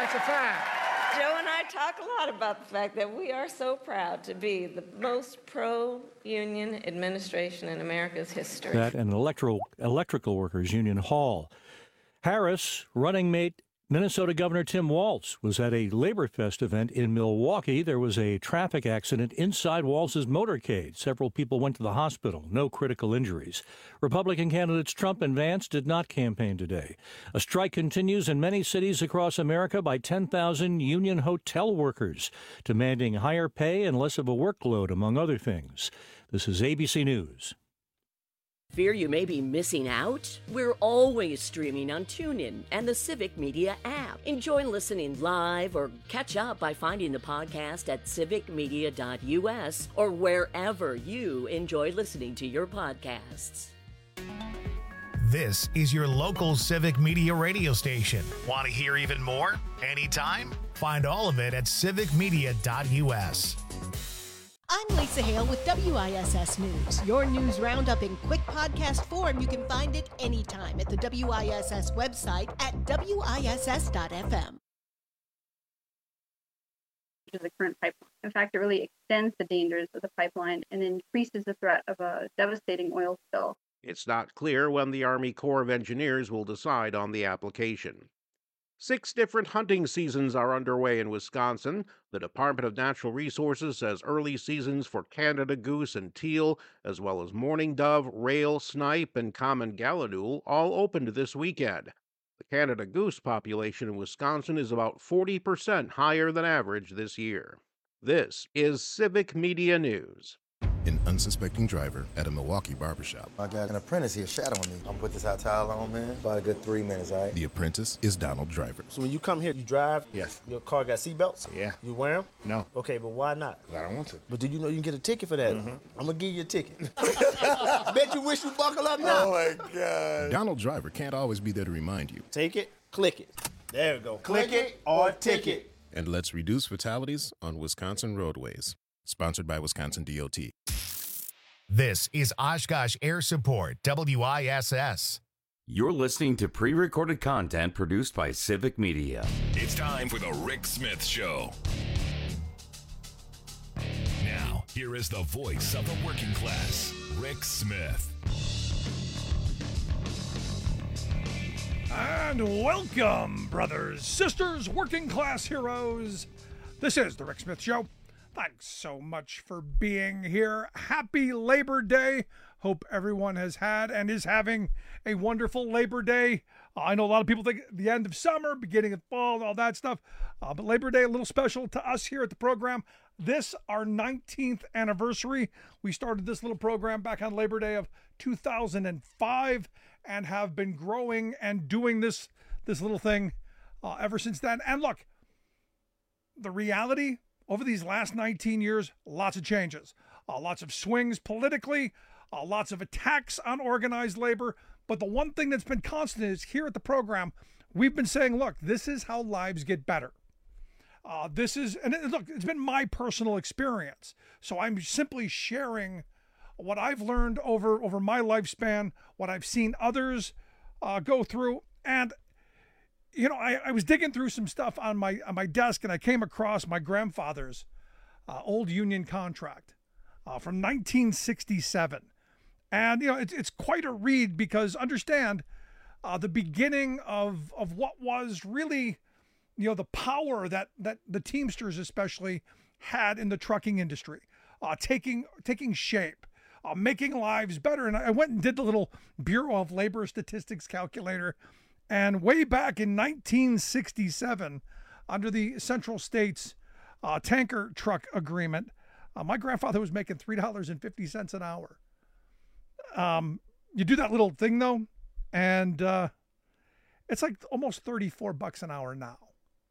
That's a fact. Joe and I talk a lot about the fact that we are so proud to be the most pro-union administration in America's history. That and electrical workers union hall. Harris, running mate Minnesota Governor Tim Walz, was at a Labor Fest event in Milwaukee. There was a traffic accident inside Walz's motorcade. Several people went to the hospital. No critical injuries. Republican candidates Trump and Vance did not campaign today. A strike continues in many cities across America by 10,000 union hotel workers, demanding higher pay and less of a workload, among other things. This is ABC News. Fear you may be missing out? We're always streaming on TuneIn and the Civic Media app. Enjoy listening live or catch up by finding the podcast at civicmedia.us or wherever you enjoy listening to your podcasts. This is your local Civic Media radio station. Want to hear even more? Anytime? Find all of it at civicmedia.us. I'm Lisa Hale with WISS News. Your news roundup in quick podcast form. You can find it anytime at the WISS website at wiss.fm. The current pipeline. In fact, it really extends the dangers of the pipeline and increases the threat of a devastating oil spill. It's not clear when the Army Corps of Engineers will decide on the application. 6 different hunting seasons are underway in Wisconsin. The Department of Natural Resources says early seasons for Canada goose and teal, as well as mourning dove, rail, snipe, and common gallinule, all opened this weekend. The Canada goose population in Wisconsin is about 40% higher than average this year. This is Civic Media News. An unsuspecting driver at a Milwaukee barbershop. I got an apprentice here shadowing me. I'm gonna put this hot towel on, man. About a good 3 minutes, all right? The apprentice is Donald Driver. So when you come here, you drive? Yes. Your car got seatbelts? Yeah. You wear them? No. Okay, but why not? I don't want to. But did you know you can get a ticket for that? Mm-hmm. I'm gonna give you a ticket. Bet you wish you buckle up now. Oh my God. Donald Driver can't always be there to remind you. Take it, click it. There we go. Click it or ticket. And let's reduce fatalities on Wisconsin roadways. Sponsored by Wisconsin DOT. This is Oshkosh Air Support, WISS. You're listening to pre-recorded content produced by Civic Media. It's time for the Rick Smith Show. Now, here is the voice of the working class, Rick Smith. And welcome, brothers, sisters, working class heroes. This is the Rick Smith Show. Thanks so much for being here. Happy Labor Day. Hope everyone has had and is having a wonderful Labor Day. I know a lot of people think the end of summer, beginning of fall, and all that stuff. But Labor Day, a little special to us here at the program. This, our 19th anniversary. We started this little program back on Labor Day of 2005 and have been growing and doing this little thing ever since then. And look, the reality, over these last 19 years, lots of changes, lots of swings politically, lots of attacks on organized labor. But the one thing that's been constant is here at the program, we've been saying, look, this is how lives get better. Look, it's been my personal experience. So I'm simply sharing what I've learned over my lifespan, what I've seen others go through. And you know, I was digging through some stuff on my desk, and I came across my grandfather's old union contract from 1967. And, you know, it's quite a read because understand the beginning of what was really, you know, the power that the Teamsters especially had in the trucking industry, taking shape, making lives better. And I went and did the little Bureau of Labor Statistics calculator. And way back in 1967, under the Central States tanker truck agreement, my grandfather was making $3.50 an hour. You do that little thing though, and it's like almost $34 an hour now.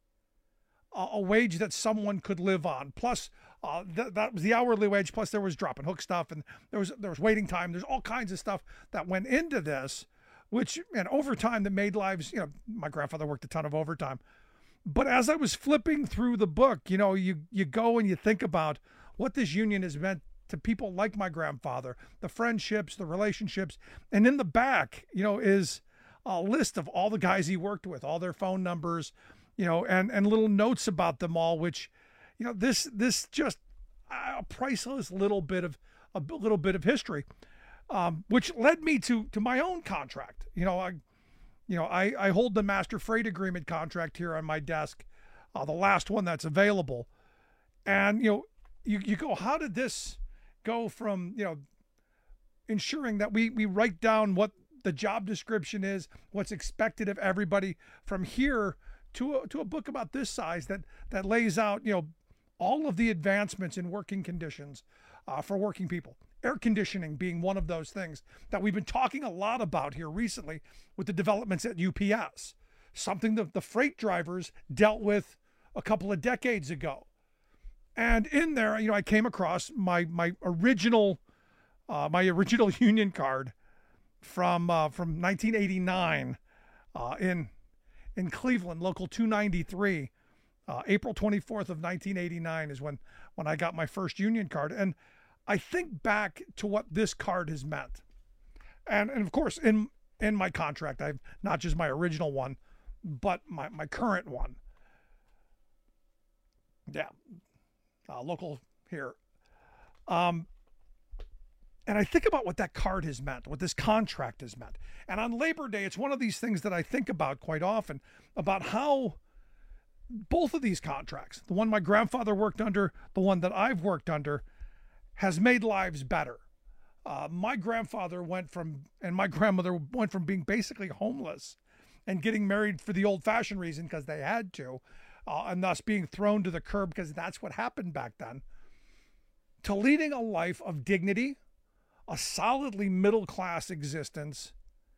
A wage that someone could live on. Plus, that was the hourly wage. Plus, there was drop and hook stuff, and there was waiting time. There's all kinds of stuff that went into this. And overtime that made lives, you know, my grandfather worked a ton of overtime. But as I was flipping through the book, you know, you go and you think about what this union has meant to people like my grandfather, the friendships, the relationships. And in the back, you know, is a list of all the guys he worked with, all their phone numbers, and little notes about them all, which, this just a priceless little bit of history, which led me to my own contract. I hold the master freight agreement contract here on my desk, the last one that's available. And, you go, how did this go from, ensuring that we write down what the job description is, what's expected of everybody, from here to a book about this size that lays out, all of the advancements in working conditions for working people. Air conditioning being one of those things that we've been talking a lot about here recently with the developments at UPS, something that the freight drivers dealt with a couple of decades ago. And in there, I came across my original union card from 1989 in Cleveland, local 293. April 24th of 1989 is when I got my first union card. And I think back to what this card has meant. And of course, in my contract, I've not just my original one, but my current one. Yeah. Local here. And I think about what that card has meant, what this contract has meant. And on Labor Day, it's one of these things that I think about quite often, about how both of these contracts, the one my grandfather worked under, the one that I've worked under, has made lives better. My grandfather and my grandmother went from being basically homeless and getting married for the old-fashioned reason because they had to, and thus being thrown to the curb because that's what happened back then, to leading a life of dignity, a solidly middle-class existence,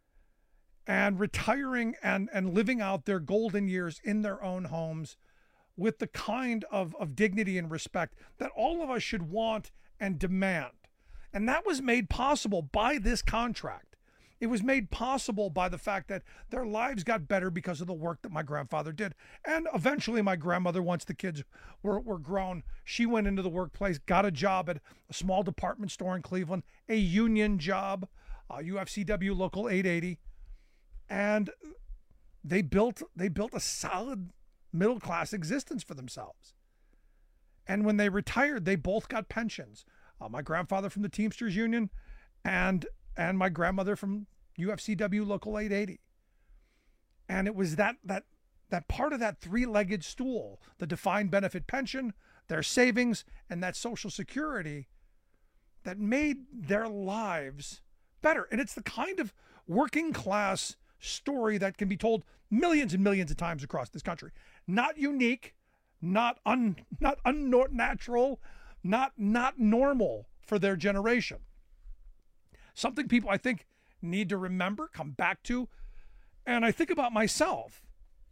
and retiring and living out their golden years in their own homes with the kind of dignity and respect that all of us should want and demand. And that was made possible by this contract. It was made possible by the fact that their lives got better because of the work that my grandfather did. And eventually my grandmother, once the kids were grown, she went into the workplace, got a job at a small department store in Cleveland, a union job, UFCW Local 880. And they built a solid middle-class existence for themselves. And when they retired, they both got pensions. My grandfather from the Teamsters Union and my grandmother from UFCW Local 880. And it was that part of that three-legged stool, the defined benefit pension, their savings, and that Social Security, that made their lives better. And it's the kind of working class story that can be told millions and millions of times across this country. Not unique, not unnatural, not normal for their generation. Something people, I think, need to remember, come back to. And I think about myself.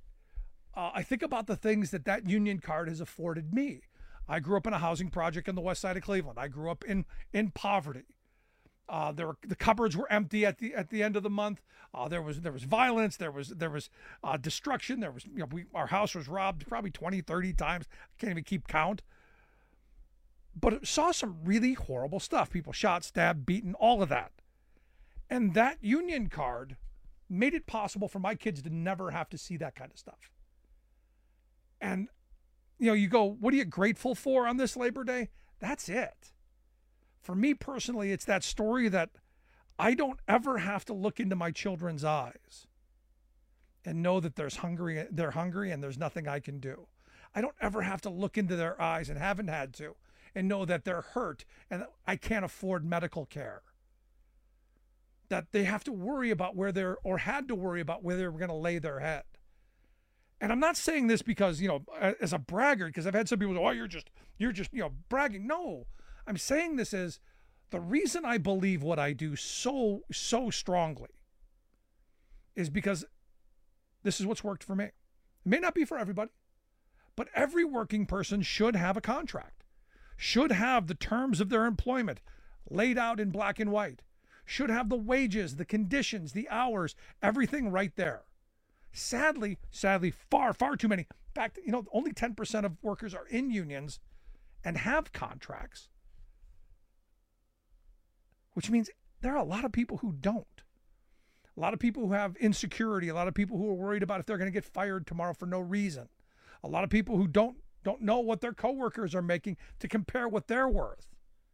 I think about the things that union card has afforded me. I grew up in a housing project in the west side of Cleveland. I grew up in poverty. The cupboards were empty at the end of the month. There was violence. There was destruction. There was, our house was robbed probably 20, 30 times. I can't even keep count. But it saw some really horrible stuff. People shot, stabbed, beaten, all of that. And that union card made it possible for my kids to never have to see that kind of stuff. And, you go, what are you grateful for on this Labor Day? That's it. For me personally, it's that story that I don't ever have to look into my children's eyes and know that they're hungry and there's nothing I can do. I don't ever have to look into their eyes, and haven't had to, and know that they're hurt and I can't afford medical care. That they have to worry about had to worry about where they were going to lay their head. And I'm not saying this because, as a braggart, because I've had some people go, oh, you're just bragging. No, I'm saying this as the reason I believe what I do so strongly is because this is what's worked for me. It may not be for everybody, but every working person should have a contract, should have the terms of their employment laid out in black and white, should have the wages, the conditions, the hours, everything right there. Sadly, far too many. In fact, only 10% of workers are in unions and have contracts, which means there are a lot of people who don't. A lot of people who have insecurity, a lot of people who are worried about if they're going to get fired tomorrow for no reason. A lot of people who don't know what their coworkers are making to compare what they're worth.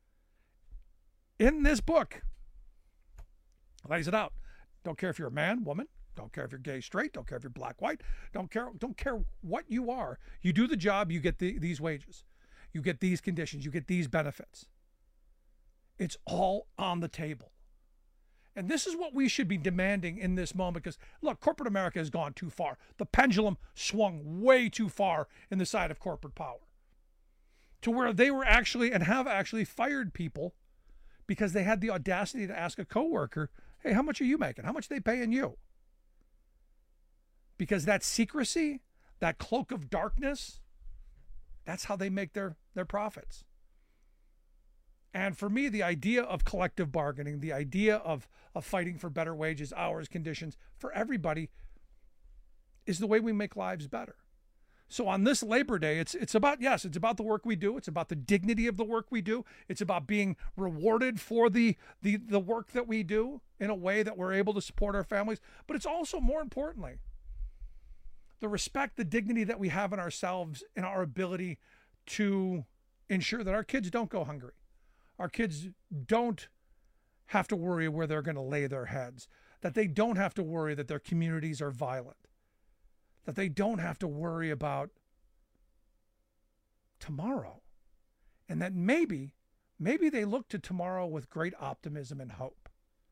In this book, lays it out. Don't care if you're a man, woman, don't care if you're gay, straight, don't care if you're black, white, don't care what you are. You do the job, you get these wages. You get these conditions, you get these benefits. It's all on the table. And this is what we should be demanding in this moment because, look, corporate America has gone too far. The pendulum swung way too far in the side of corporate power to where they were actually and have actually fired people because they had the audacity to ask a coworker, hey, how much are you making? How much are they paying you? Because that secrecy, that cloak of darkness, that's how they make their profits. And for me, the idea of collective bargaining, the idea of fighting for better wages, hours, conditions for everybody is the way we make lives better. So on this Labor Day, it's about the work we do. It's about the dignity of the work we do. It's about being rewarded for the work that we do in a way that we're able to support our families. But it's also, more importantly, the respect, the dignity that we have in ourselves and our ability to ensure that our kids don't go hungry. Our kids don't have to worry where they're going to lay their heads, that they don't have to worry that their communities are violent, that they don't have to worry about tomorrow, and that maybe they look to tomorrow with great optimism and hope.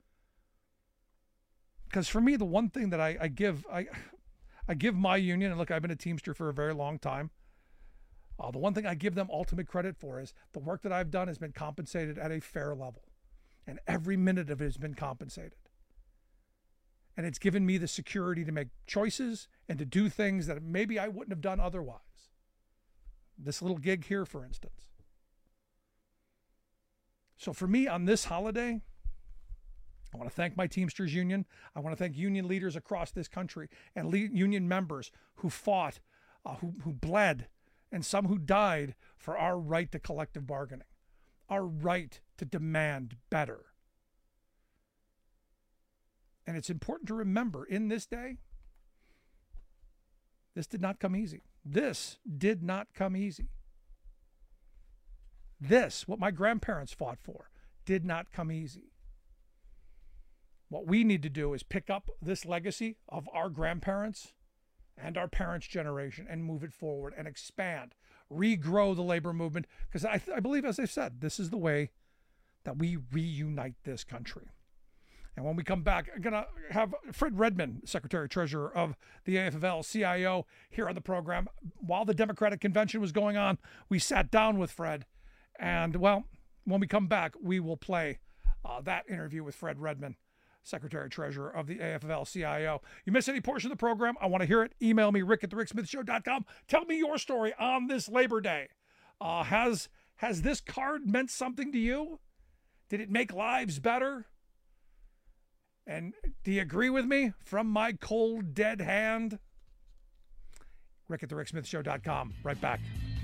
Because for me, the one thing that I give my union, and look, I've been a Teamster for a very long time, the one thing I give them ultimate credit for is the work that I've done has been compensated at a fair level. And every minute of it has been compensated. And it's given me the security to make choices and to do things that maybe I wouldn't have done otherwise. This little gig here, for instance. So for me, on this holiday, I want to thank my Teamsters Union. I want to thank union leaders across this country and union members who fought, who bled, and some who died for our right to collective bargaining, our right to demand better. And it's important to remember in this day, this did not come easy. This did not come easy. This, what my grandparents fought for, did not come easy. What we need to do is pick up this legacy of our grandparents and our parents' generation and move it forward and expand, regrow the labor movement. Because I believe, as I said, this is the way that we reunite this country. And when we come back, I'm going to have Fred Redmond, Secretary-Treasurer of the AFL-CIO, here on the program. While the Democratic Convention was going on, we sat down with Fred. And, well, when we come back, we will play that interview with Fred Redmond, Secretary-Treasurer of the AFL-CIO. You miss any portion of the program? I want to hear it. Email me, rick@thericksmithshow.com. Tell me your story on this Labor Day. Has this card meant something to you? Did it make lives better? And do you agree with me? From my cold, dead hand. rick@thericksmithshow.com. Right back.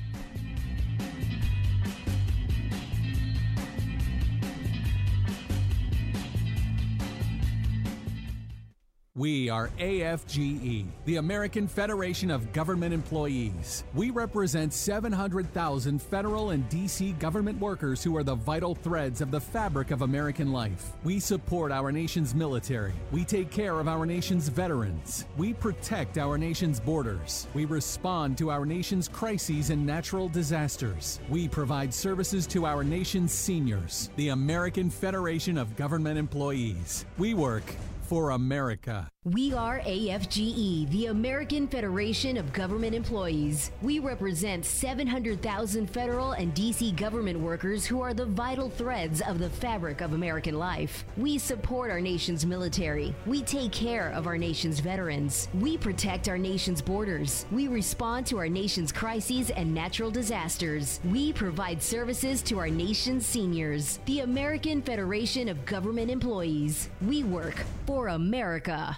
We are AFGE, the American Federation of Government Employees. We represent 700,000 federal and D.C. government workers who are the vital threads of the fabric of American life. We support our nation's military. We take care of our nation's veterans. We protect our nation's borders. We respond to our nation's crises and natural disasters. We provide services to our nation's seniors. The American Federation of Government Employees. We work for America. We are AFGE, the American Federation of Government Employees. We represent 700,000 federal and D.C. government workers who are the vital threads of the fabric of American life. We support our nation's military. We take care of our nation's veterans. We protect our nation's borders. We respond to our nation's crises and natural disasters. We provide services to our nation's seniors. The American Federation of Government Employees. We work for America.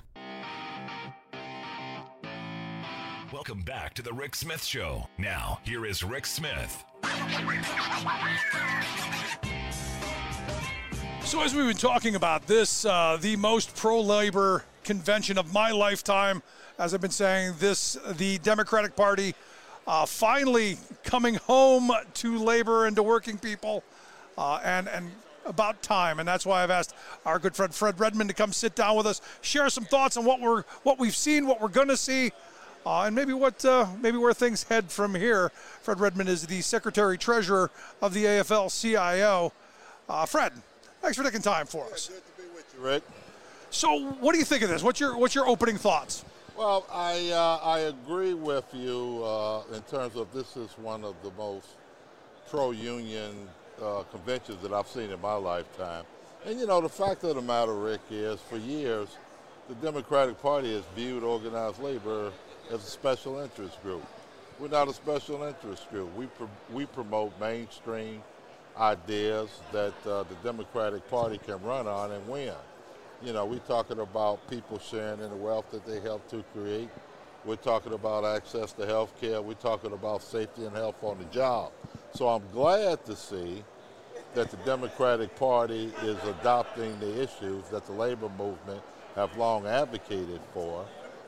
Welcome back to the Rick Smith Show. Now, here is Rick Smith. So as we've been talking about this, the most pro-labor convention of my lifetime, as I've been saying, the Democratic Party finally coming home to labor and to working people, and about time. And that's why I've asked our good friend Fred Redmond to come sit down with us, share some thoughts on what we've seen, what we're going to see, and maybe where things head from here. Fred Redmond is the Secretary-Treasurer of the AFL-CIO. Fred, thanks for taking time for us. Good to be with you, Rick. So, what do you think of this? What's your opening thoughts? Well, I agree with you in terms of this is one of the most pro-union conventions that I've seen in my lifetime. And, you know, the fact of the matter, Rick, is for years, the Democratic Party has viewed organized labor as a special interest group. We're not a special interest group. We promote mainstream ideas that the Democratic Party can run on and win. You know, we're talking about people sharing in the wealth that they help to create. We're talking about access to health care. We're talking about safety and health on the job. So I'm glad to see that the Democratic Party is adopting the issues that the labor movement have long advocated for.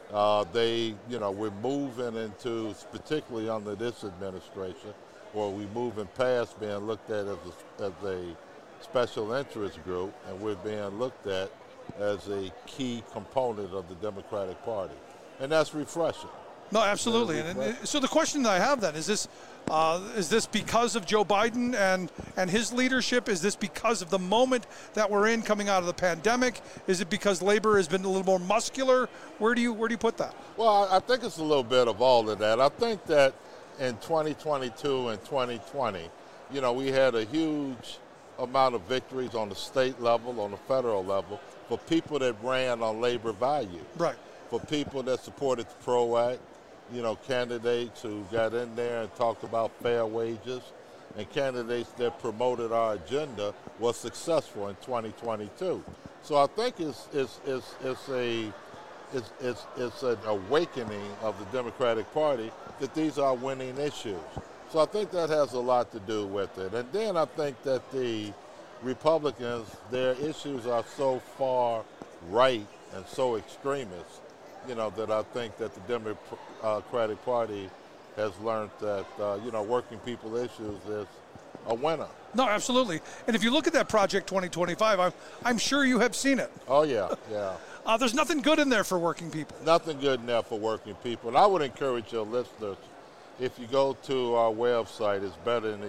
We're moving into, particularly under this administration, or we're moving past being looked at as a special interest group, and we're being looked at as a key component of the Democratic Party. And that's refreshing. No, absolutely. And so the question that I have then is this because of Joe Biden and his leadership? Is this because of the moment that we're in coming out of the pandemic? Is it because labor has been a little more muscular? Where do you put that? Well, I think it's a little bit of all of that. I think that in 2022 and 2020, you know, we had a huge amount of victories on the state level, on the federal level, for people that ran on labor value. Right. For people that supported the PRO Act, you know, candidates who got in there and talked about fair wages, and candidates that promoted our agenda was successful in 2022. So I think it's an awakening of the Democratic Party that these are winning issues. So I think that has a lot to do with it. And then I think that the Republicans, their issues are so far right and so extremist, you know, that I think that the Democratic Party has learned that, working people issues is a winner. No, absolutely. And if you look at that Project 2025, I'm sure you have seen it. Oh, yeah, yeah. There's nothing good in there for working people. Nothing good in there for working people. And I would encourage your listeners, if you go to our website, it's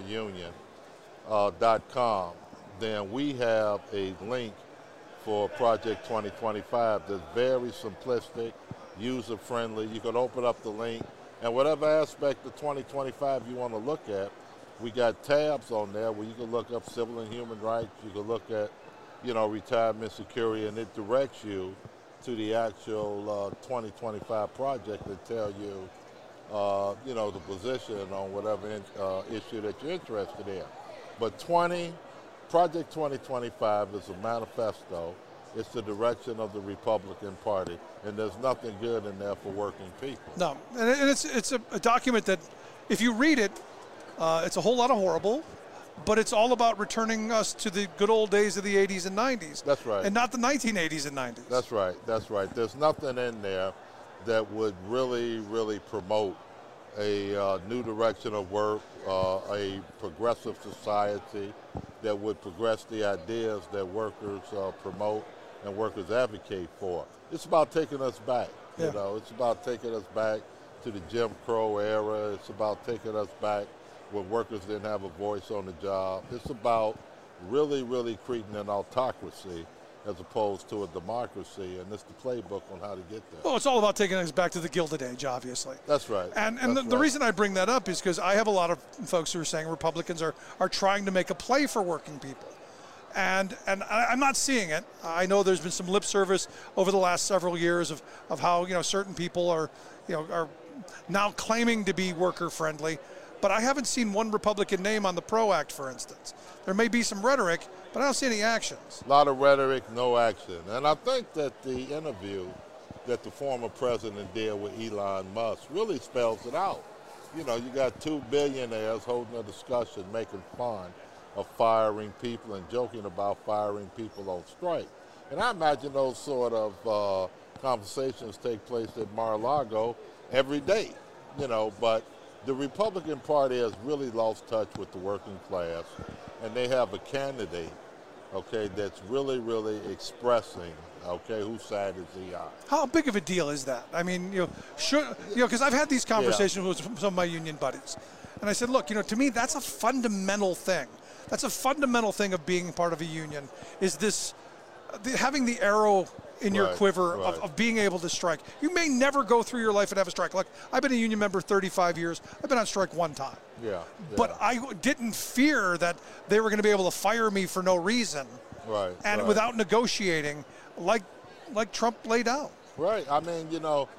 betterintheunion.com, then we have a link for Project 2025 that's very simplistic, user-friendly. You can open up the link, and whatever aspect of 2025 you want to look at, we got tabs on there where you can look up civil and human rights, you can look at, retirement security, and it directs you to the actual 2025 project and tell you, the position on whatever issue that you're interested in. But Project 2025 is a manifesto. It's the direction of the Republican Party, and there's nothing good in there for working people. No, and it's a document that, if you read it, it's a whole lot of horrible, but it's all about returning us to the good old days of the 80s and 90s. That's right. And not the 1980s and 90s. That's right. That's right. There's nothing in there that would really, really promote a new direction of work, a progressive society that would progress the ideas that workers promote and workers advocate for. It's about taking us back. Yeah. It's about taking us back to the Jim Crow era. It's about taking us back when workers didn't have a voice on the job. It's about really, really creating an autocracy as opposed to a democracy, and it's the playbook on how to get there. Well, it's all about taking us back to the Gilded Age, obviously. That's right. And the reason I bring that up is because I have a lot of folks who are saying Republicans are trying to make a play for working people. And I'm not seeing it. I know there's been some lip service over the last several years of how, certain people are now claiming to be worker friendly. But I haven't seen one Republican name on the PRO Act, for instance. There may be some rhetoric, but I don't see any actions. A lot of rhetoric, no action. And I think that the interview that the former president did with Elon Musk really spells it out. You got two billionaires holding a discussion, making fun of firing people and joking about firing people on strike. And I imagine those sort of conversations take place at Mar-a-Lago every day, but the Republican Party has really lost touch with the working class, and they have a candidate, that's really, really expressing, whose side is he on. How big of a deal is that? I mean, because I've had these conversations with some of my union buddies, and I said, look, to me, that's a fundamental thing. That's a fundamental thing of being part of a union, is this, having the arrow in your quiver of being able to strike. You may never go through your life and have a strike. Like, I've been a union member 35 years. I've been on strike one time. Yeah. But I didn't fear that they were going to be able to fire me for no reason. Right. And without negotiating, like Trump laid out. Right. I mean,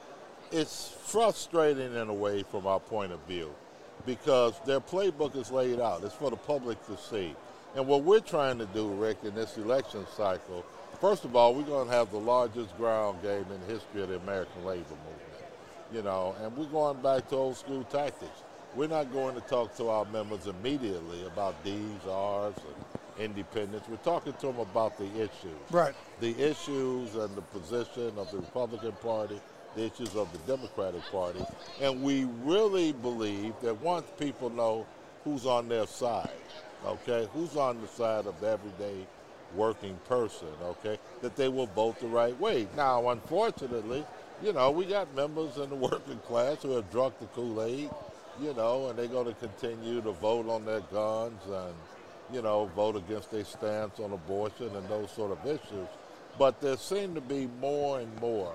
it's frustrating in a way from our point of view, because their playbook is laid out. It's for the public to see. And what we're trying to do, Rick, in this election cycle, first of all, we're going to have the largest ground game in the history of the American labor movement, and we're going back to old school tactics. We're not going to talk to our members immediately about D's, R's, and independence. We're talking to them about the issues. Right. The issues and the position of the Republican Party, the issues of the Democratic Party. And we really believe that once people know who's on their side, who's on the side of the everyday working person, that they will vote the right way. Now, unfortunately, we got members in the working class who have drunk the Kool-Aid, and they're going to continue to vote on their guns and, vote against their stance on abortion and those sort of issues. But there seem to be more and more,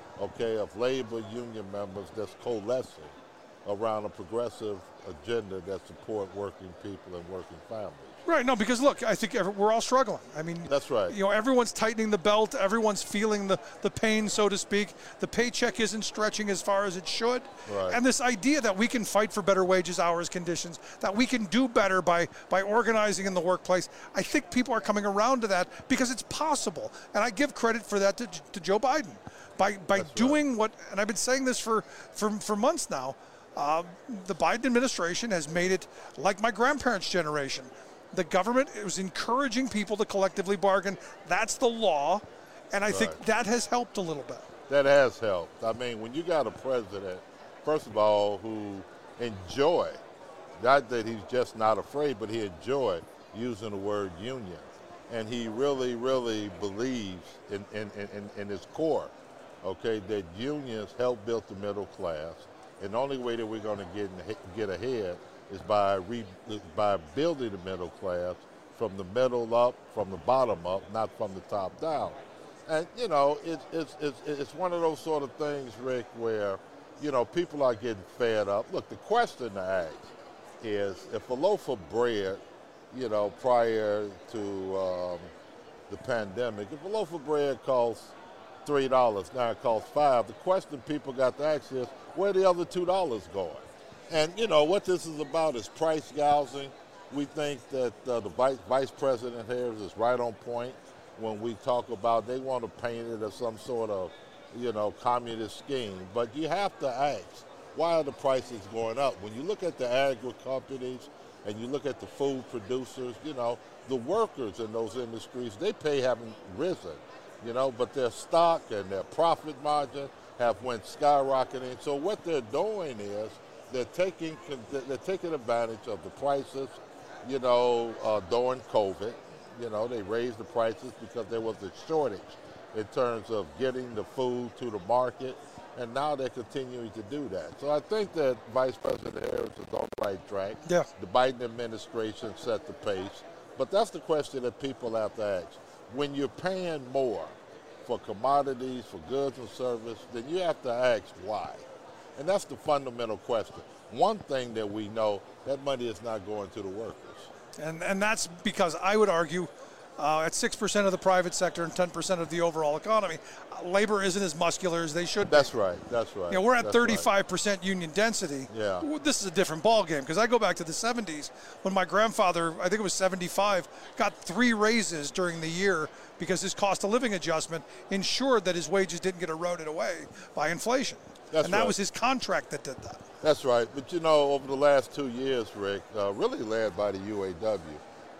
of labor union members that's coalescing around a progressive agenda that support working people and working families. Right, no, because look, I think we're all struggling. I mean, that's right. Everyone's tightening the belt. Everyone's feeling the pain, so to speak. The paycheck isn't stretching as far as it should. Right. And this idea that we can fight for better wages, hours, conditions, that we can do better by organizing in the workplace, I think people are coming around to that because it's possible. And I give credit for that to Joe Biden. By doing what, and I've been saying this for months now, the Biden administration has made it like my grandparents' generation. The government was encouraging people to collectively bargain. That's the law, and I think that has helped a little bit. That has helped. I mean, when you got a president, first of all, who enjoyed, not that he's just not afraid, but he enjoyed using the word union, and he really, really believes in his core, that unions help build the middle class, and the only way that we're going to get ahead is by building the middle class from the middle up, from the bottom up, not from the top down. And, it's one of those sort of things, Rick, where, people are getting fed up. Look, the question to ask is, if a loaf of bread, prior to the pandemic, if a loaf of bread costs $3, now it costs $5, the question people got to ask is, where are the other $2 going? And, what this is about is price gouging. We think that the Vice President Harris is right on point when we talk about they want to paint it as some sort of, communist scheme. But you have to ask, why are the prices going up? When you look at the agri companies and you look at the food producers, the workers in those industries, their pay haven't risen, but their stock and their profit margin have went skyrocketing. So what they're doing is, they're taking advantage of the prices, during COVID. They raised the prices because there was a shortage in terms of getting the food to the market, and now they're continuing to do that. So I think that Vice President Harris is on the right track. Yeah. The Biden administration set the pace. But that's the question that people have to ask. When you're paying more for commodities, for goods and service, then you have to ask why. And that's the fundamental question. One thing that we know, that money is not going to the workers. And that's because I would argue at 6% of the private sector and 10% of the overall economy, labor isn't as muscular as they should be. That's right. We're at 35% union density. Yeah. This is a different ballgame because I go back to the 70s when my grandfather, I think it was 75, got 3 raises during the year because his cost of living adjustment ensured that his wages didn't get eroded away by inflation. That was his contract that did that. That's right. But, over the last 2 years, Rick, really led by the UAW,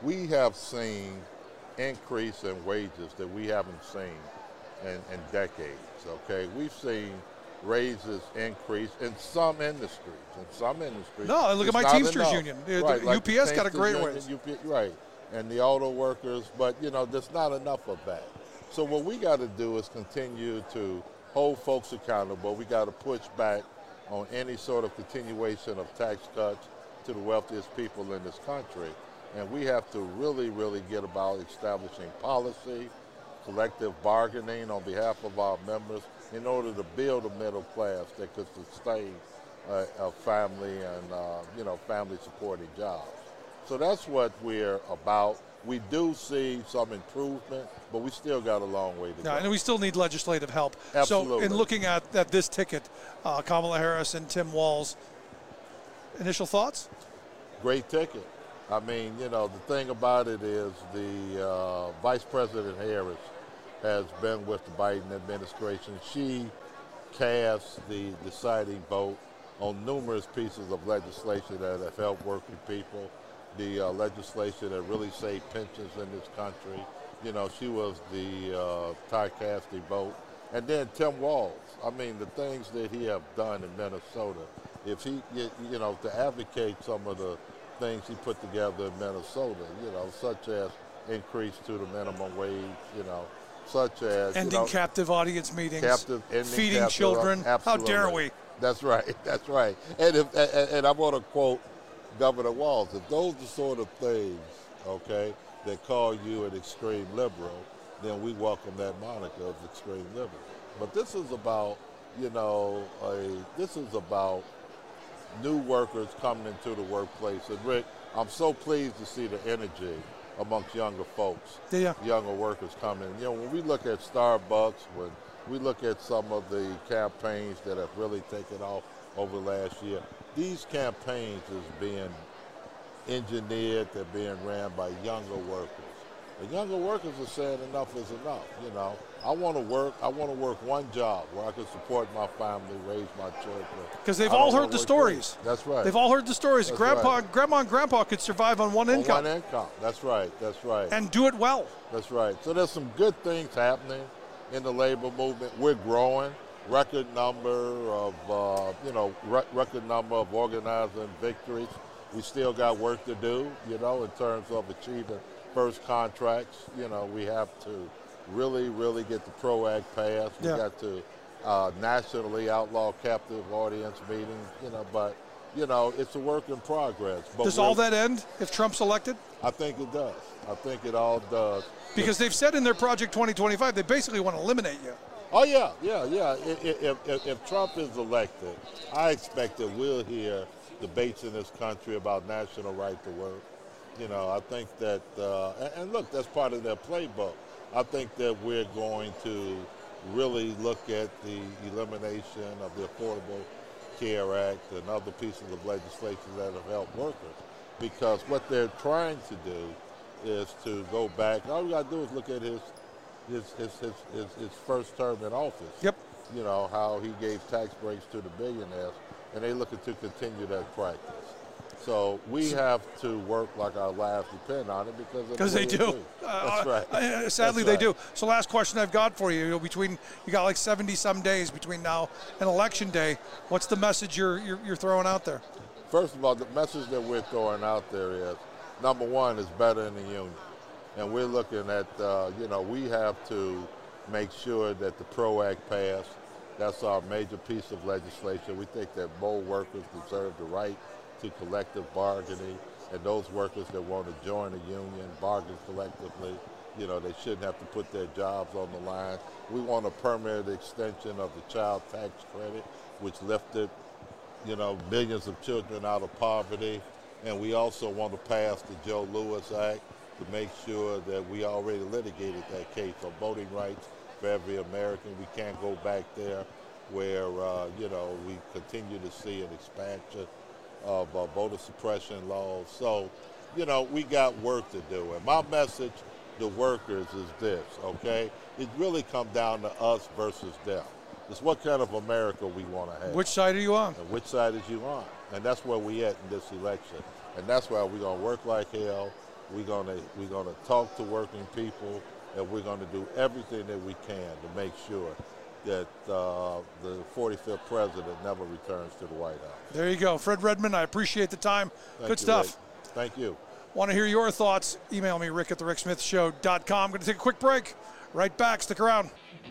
we have seen increase in wages that we haven't seen in decades, okay? We've seen raises increase in some industries. No, look at my Teamsters union. Right, the like UPS the got a great Teamsters raise. union, right, and the auto workers, but, there's not enough of that. So what we got to do is continue to hold folks accountable. We got to push back on any sort of continuation of tax cuts to the wealthiest people in this country. And we have to really, really get about establishing policy, collective bargaining on behalf of our members in order to build a middle class that could sustain a family and, family supporting jobs. So that's what we're about. We do see some improvement, but we still got a long way to go. And we still need legislative help. Absolutely. So in looking at this ticket, Kamala Harris and Tim Walz, initial thoughts? Great ticket. I mean, the thing about it is the Vice President Harris has been with the Biden administration. She cast the deciding vote on numerous pieces of legislation that have helped working people, the legislation that really saved pensions in this country. She was the tie-casting vote. And then Tim Walz, I mean, the things that he have done in Minnesota, if he, to advocate some of the things he put together in Minnesota, such as increase to the minimum wage, such as ending captive audience meetings, feeding captive, children. Absolutely. How dare we? That's right. That's right. And I want to quote Governor Walz. If those are the sort of things, okay, that call you an extreme liberal, then we welcome that moniker of extreme liberal. But this is about, this is about new workers coming into the workplace. And Rick, I'm so pleased to see the energy amongst younger folks, younger workers coming. When we look at Starbucks, when we look at some of the campaigns that have really taken off over the last year, these campaigns is being engineered, they're being ran by younger workers. The younger workers are saying enough is enough, I want to work one job where I can support my family, raise my children. Because they've all heard the stories. That's right. They've all heard the stories. That's Grandma right. and Grandpa could survive on one income. One income. That's right. That's right. And do it well. That's right. So there's some good things happening in the labor movement. We're growing. Record number of organizing victories. We still got work to do, in terms of achieving first contracts. We have to really, really get the PRO Act passed. We got to nationally outlaw captive audience meetings, but, it's a work in progress. But does all that end if Trump's elected? I think it does. I think it all does. Because they've said in their Project 2025, they basically want to eliminate you. Oh, yeah. If Trump is elected, I expect that we'll hear debates in this country about national right to work. I think that, and look, that's part of their playbook. I think that we're going to really look at the elimination of the Affordable Care Act and other pieces of legislation that have helped workers. Because what they're trying to do is to go back. All we got to do is look at his first term in office. Yep. How he gave tax breaks to the billionaires, and they're looking to continue that practice. So we have to work like our lives depend on it because they do. That's right. Sadly, they do. So last question I've got for you, you got like 70-some days between now and Election Day. What's the message you're throwing out there? First of all, the message that we're throwing out there is, number one, is better in the union. And we're looking at, we have to make sure that the PRO Act passed. That's our major piece of legislation. We think that more workers deserve the right to collective bargaining, and those workers that want to join a union, bargain collectively, they shouldn't have to put their jobs on the line. We want a permanent extension of the child tax credit, which lifted, millions of children out of poverty. And we also want to pass the Joe Lewis Act to make sure that we already litigated that case on voting rights for every American. We can't go back there where, we continue to see an expansion of voter suppression laws. So, we got work to do. And my message to workers is this, okay? It really comes down to us versus them. It's what kind of America we want to have. Which side are you on? And which side is you on? And that's where we at in this election. And that's why we're going to work like hell. We're gonna talk to working people, and we're gonna do everything that we can to make sure that the 45th president never returns to the White House. There you go. Fred Redmond, I appreciate the time. Good stuff. Rick. Thank you. Want to hear your thoughts? Email me, rick@thericksmithshow.com. I'm going to take a quick break. Right back. Stick around.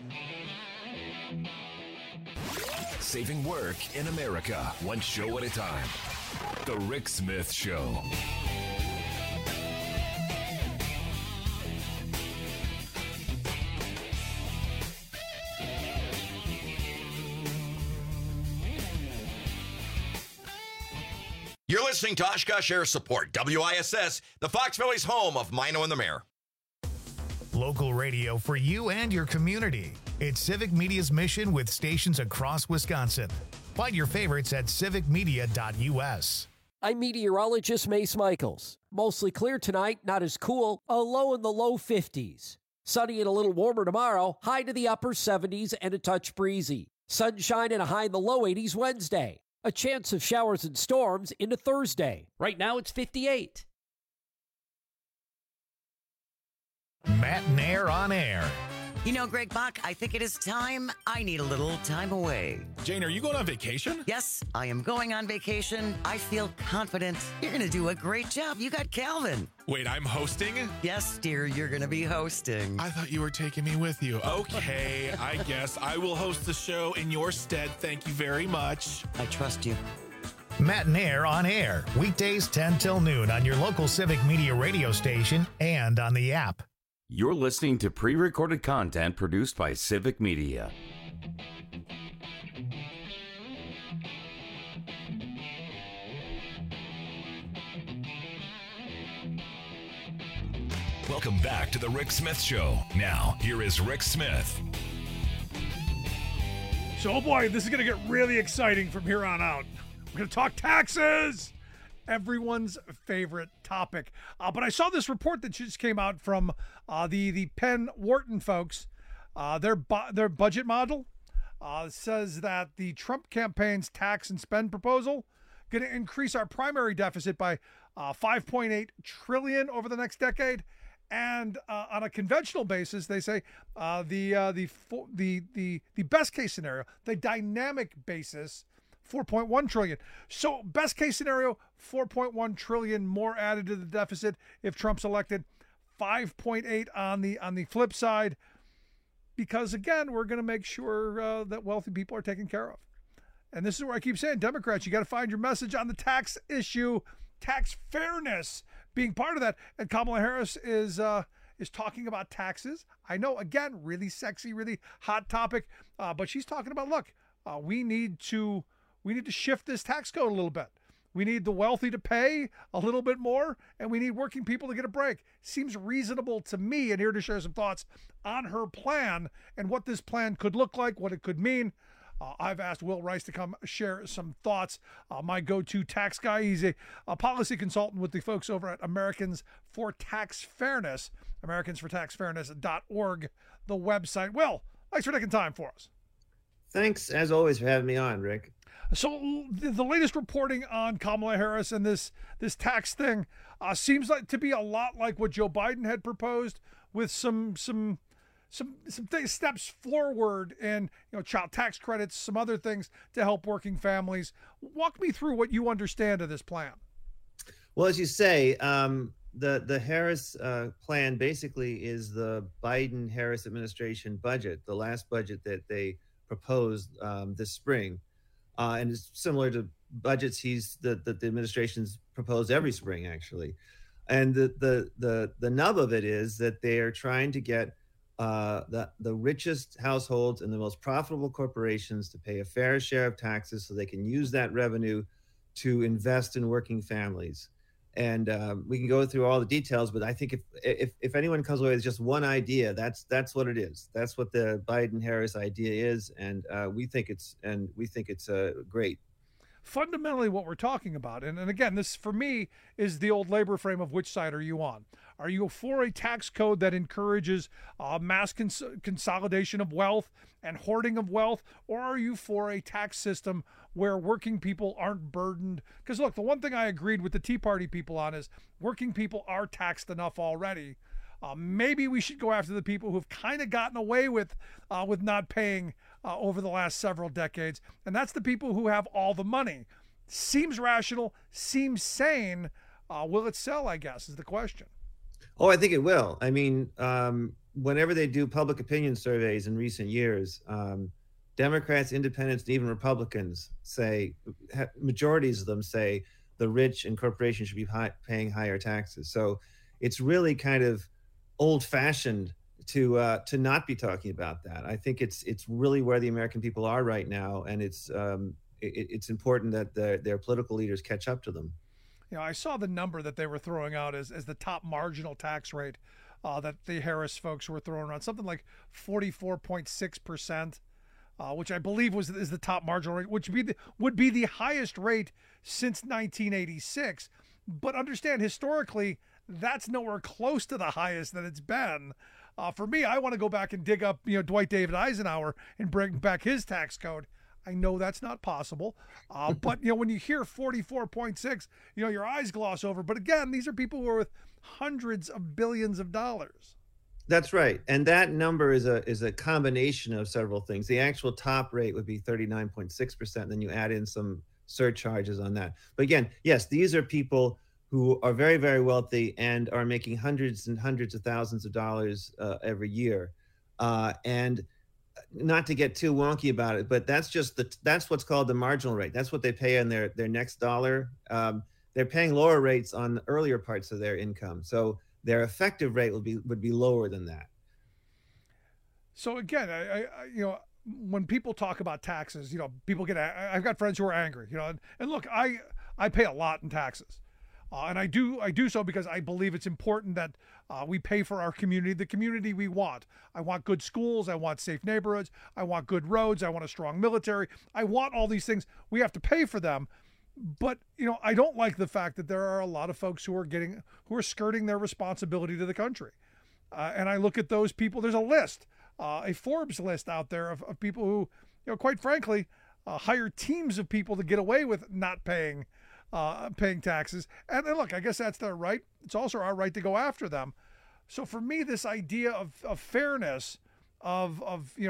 Saving work in America, one show at a time. The Rick Smith Show. You're listening to Oshkosh Air Support, WISS, the Fox Valley's home of Mino and the Mayor. Local radio for you and your community. It's Civic Media's mission with stations across Wisconsin. Find your favorites at civicmedia.us. I'm meteorologist Mace Michaels. Mostly clear tonight, not as cool, a low in the low 50s. Sunny and a little warmer tomorrow, high to the upper 70s and a touch breezy. Sunshine and a high in the low 80s Wednesday. A chance of showers and storms into Thursday. Right now it's 58. Matt Nair on air. You know, Greg Bach, I think it is time I need a little time away. Jane, are you going on vacation? Yes, I am going on vacation. I feel confident. You're going to do a great job. You got Calvin. Wait, I'm hosting? Yes, dear, you're going to be hosting. I thought you were taking me with you. Okay, I guess I will host the show in your stead. Thank you very much. I trust you. Matt Nair on air. Weekdays 10 till noon on your local Civic Media radio station and on the app. You're listening to pre-recorded content produced by Civic Media. Welcome back to the Rick Smith Show. Now, here is Rick Smith. So, oh boy, this is going to get really exciting from here on out. We're going to talk taxes. Everyone's favorite topic. But I saw this report that just came out from the Penn Wharton folks. Their budget model says that the Trump campaign's tax and spend proposal going to increase our primary deficit by $5.8 trillion over the next decade. And on a conventional basis, they say the best case scenario, the dynamic basis, $4.1 trillion. So best case scenario, $4.1 trillion more added to the deficit if Trump's elected. 5.8 on the flip side, because again, we're going to make sure that wealthy people are taken care of. And this is where I keep saying, Democrats, you got to find your message on the tax issue, tax fairness being part of that. And Kamala Harris is talking about taxes. I know, again, really sexy, really hot topic, but she's talking about, look, we need to shift this tax code a little bit. We need the wealthy to pay a little bit more, and we need working people to get a break. Seems reasonable to me, and here to share some thoughts on her plan and what this plan could look like, what it could mean. I've asked Will Rice to come share some thoughts. My go-to tax guy. He's a policy consultant with the folks over at Americans for Tax Fairness, americansfortaxfairness.org, the website. Will, thanks for taking time for us. Thanks, as always, for having me on, Rick. So the latest reporting on Kamala Harris and this tax thing seems like to be a lot like what Joe Biden had proposed, with some steps forward in child tax credits, some other things to help working families. Walk me through what you understand of this plan. Well, as you say, the Harris plan basically is the Biden-Harris administration budget, the last budget that they proposed this spring. And it's similar to budgets that the administration's proposed every spring, actually. And the nub of it is that they are trying to get the richest households and the most profitable corporations to pay a fair share of taxes so they can use that revenue to invest in working families. And we can go through all the details, but I think if anyone comes away with just one idea, that's what it is. That's what the Biden-Harris idea is, and we think it's great. fundamentally what we're talking about. And again, this for me is the old labor frame of which side are you on? Are you for a tax code that encourages mass consolidation of wealth and hoarding of wealth? Or are you for a tax system where working people aren't burdened? Because look, the one thing I agreed with the Tea Party people on is working people are taxed enough already. Maybe we should go after the people who've kind of gotten away with not paying over the last several decades. And that's the people who have all the money. Seems rational, seems sane. Will it sell, I guess, is the question. Oh, I think it will. I mean, whenever they do public opinion surveys in recent years, Democrats, independents, and even Republicans say, majorities of them say the rich and corporations should be paying higher taxes. So it's really kind of old-fashioned to not be talking about that. I think it's really where the American people are right now, and it's important that their political leaders catch up to them. You know, I saw the number that they were throwing out as the top marginal tax rate that the Harris folks were throwing around, something like 44.6%, which I believe is the top marginal rate, which would be the highest rate since 1986. But understand, historically, that's nowhere close to the highest that it's been. For me, I want to go back and dig up, Dwight David Eisenhower and bring back his tax code. I know that's not possible, but when you hear 44.6, your eyes gloss over. But again, these are people who are with hundreds of billions of dollars. That's right, and that number is a combination of several things. The actual top rate would be 39.6%. Then you add in some surcharges on that. But again, yes, these are people who are very, very wealthy and are making hundreds and hundreds of thousands of dollars every year, and not to get too wonky about it, but that's what's called the marginal rate. That's what they pay on their next dollar. They're paying lower rates on the earlier parts of their income, so their effective rate would be lower than that. So again, I when people talk about taxes, people get. I've got friends who are angry, and look, I pay a lot in taxes. And I do so because I believe it's important that we pay for our community, the community we want. I want good schools. I want safe neighborhoods. I want good roads. I want a strong military. I want all these things. We have to pay for them. But, I don't like the fact that there are a lot of folks who are skirting their responsibility to the country. And I look at those people. There's a list, a Forbes list out there of people who, quite frankly, hire teams of people to get away with not paying taxes. And look, I guess that's their right. It's also our right to go after them. So for me, this idea of fairness, of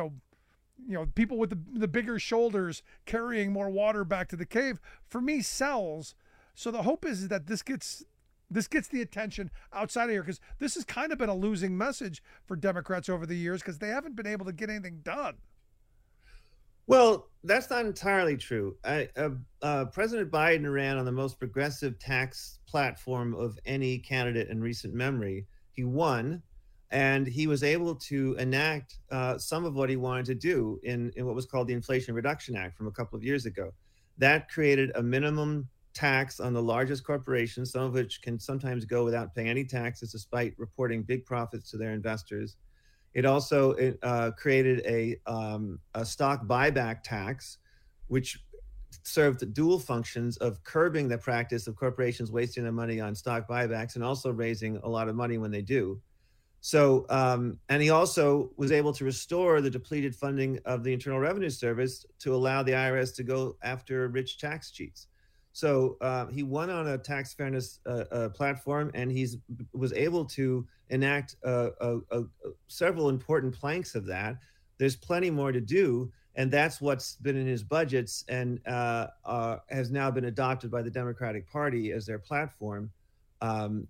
people with the bigger shoulders carrying more water back to the cave, for me sells. So the hope is that this gets the attention outside of here, because this has kind of been a losing message for Democrats over the years because they haven't been able to get anything done. Well, that's not entirely true. President Biden ran on the most progressive tax platform of any candidate in recent memory. He won, and he was able to enact some of what he wanted to do in what was called the Inflation Reduction Act from a couple of years ago. That created a minimum tax on the largest corporations, some of which can sometimes go without paying any taxes despite reporting big profits to their investors. It also created a stock buyback tax, which served the dual functions of curbing the practice of corporations wasting their money on stock buybacks and also raising a lot of money when they do. So, and he also was able to restore the depleted funding of the Internal Revenue Service to allow the IRS to go after rich tax cheats. So he won on a tax fairness platform, and was able to enact several important planks of that. There's plenty more to do, and that's what's been in his budgets and has now been adopted by the Democratic Party as their platform. But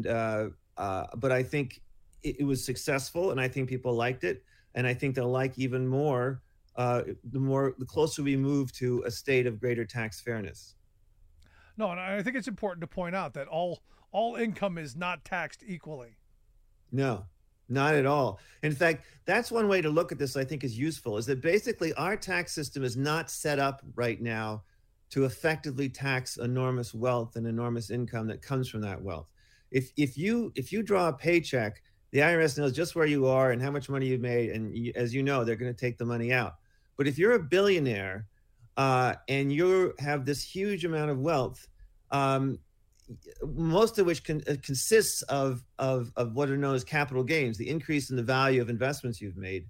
I think it was successful, and I think people liked it, and I think they'll like even more the closer we move to a state of greater tax fairness. No, and I think it's important to point out that all income is not taxed equally. No, not at all. In fact, that's one way to look at this I think is useful, is that basically our tax system is not set up right now to effectively tax enormous wealth and enormous income that comes from that wealth. If you draw a paycheck, the IRS knows just where you are and how much money you've made, and as you know, they're going to take the money out. But if you're a billionaire, and you have this huge amount of wealth, most of which consists of what are known as capital gains, the increase in the value of investments you've made.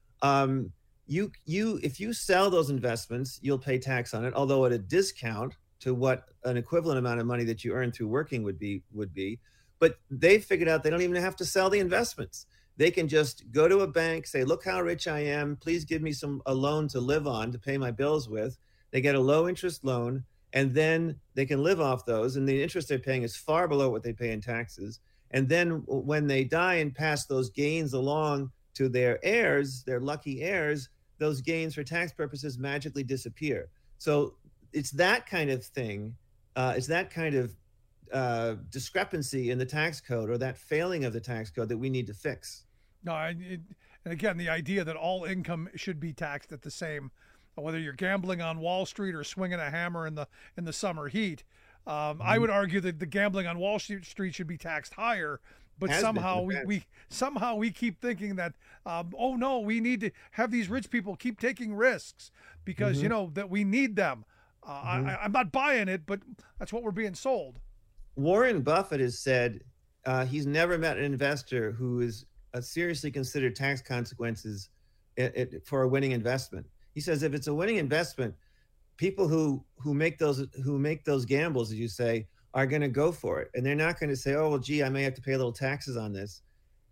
If you sell those investments, you'll pay tax on it, although at a discount to what an equivalent amount of money that you earn through working would be. But they figured out they don't even have to sell the investments. They can just go to a bank, say, look how rich I am. Please give me a loan to live on, to pay my bills with. They get a low interest loan, and then they can live off those. And the interest they're paying is far below what they pay in taxes. And then when they die and pass those gains along to their heirs, their lucky heirs, those gains for tax purposes magically disappear. So it's that kind of thing. It's that kind of discrepancy in the tax code, or that failing of the tax code, that we need to fix. No, and again, the idea that all income should be taxed at the same, whether you're gambling on Wall Street or swinging a hammer in the summer heat. I would argue that the gambling on Wall Street should be taxed higher. But somehow we keep thinking that, oh no, we need to have these rich people keep taking risks because that we need them. I'm not buying it, but that's what we're being sold. Warren Buffett has said he's never met an investor who is seriously considered tax consequences for a winning investment. He says if it's a winning investment, people who make those gambles, as you say, are going to go for it, and they're not going to say, "Oh, well, gee, I may have to pay a little taxes on this."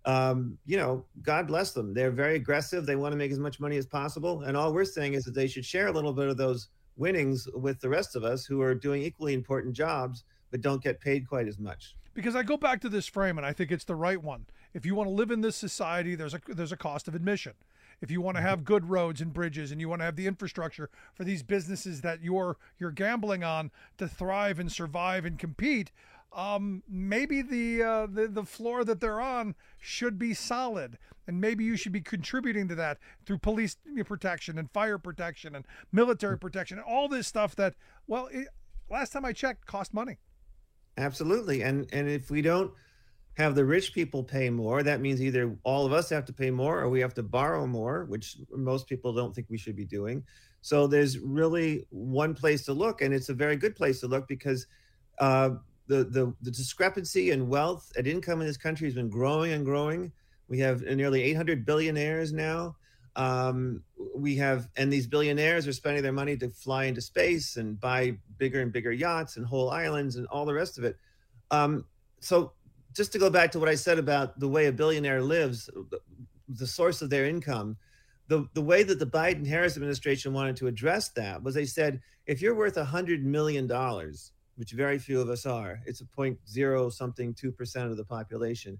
God bless them. They're very aggressive. They want to make as much money as possible, and all we're saying is that they should share a little bit of those winnings with the rest of us who are doing equally important jobs but don't get paid quite as much. Because I go back to this frame, and I think it's the right one. If you want to live in this society, there's a cost of admission. If you want to have good roads and bridges, and you want to have the infrastructure for these businesses that you're gambling on to thrive and survive and compete, maybe the floor that they're on should be solid, and maybe you should be contributing to that through police protection and fire protection and military protection and all this stuff that, last time I checked, cost money. Absolutely, and if we don't have the rich people pay more, that means either all of us have to pay more or we have to borrow more, which most people don't think we should be doing. So there's really one place to look, and it's a very good place to look, because the discrepancy in wealth and income in this country has been growing and growing. We have nearly 800 billionaires now. And these billionaires are spending their money to fly into space and buy bigger and bigger yachts and whole islands and all the rest of it. So just to go back to what I said about the way a billionaire lives, the source of their income, the way that the Biden-Harris administration wanted to address that was they said, if you're worth $100 million, which very few of us are, it's a 0.0-something2% of the population,